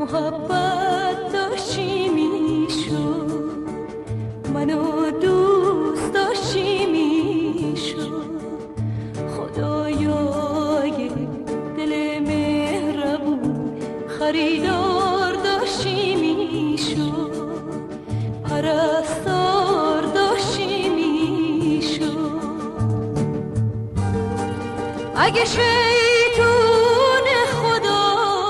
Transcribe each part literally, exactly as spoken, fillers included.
محبت داشتی میشد، منو دوست داشتی میشد. خدایای دل مهربون خریدار داشتی میشد، پرستار داشتی میشد. اگه شیطون خدا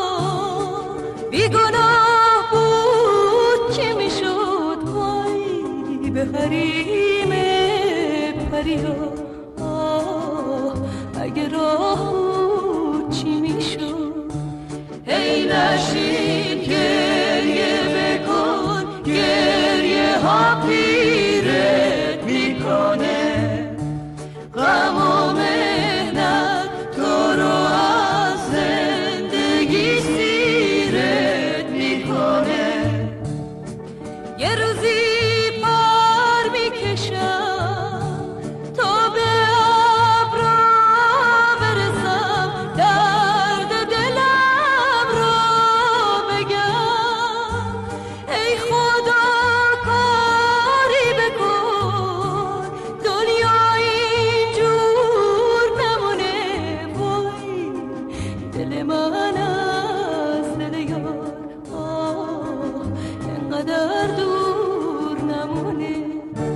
بیگناه بود که میشد، وای به حریم پریا. آه اگه راه بود چی میشد؟ هی نشین گریه بکن، گریه ها پیرت میکنه. غم و مهنت تو رو از زندگی سیرت میکنه. یه روزی بار میکشم تا به ابرا برسم، درد دلم رو بگم. ای خدا کاری بکن دنیا اینجور نمونه. وای دل من از دل یار آه انقدر دور نمونه.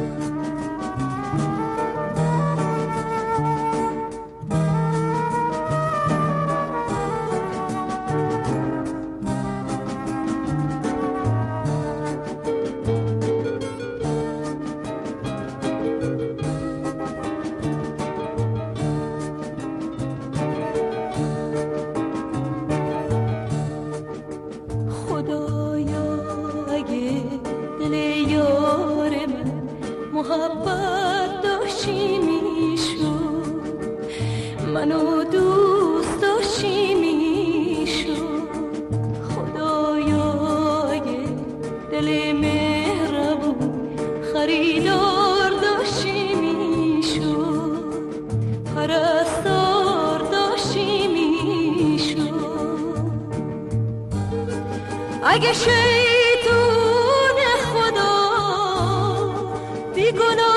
خدایا اگه دل یار من محبت داشتی میشد، منو دوست داشتی میشد. خدایا اگه دل مهربون خریدار داشتی میشد، پرستار داشتی میشد. اگه شیطون خدا بیگناه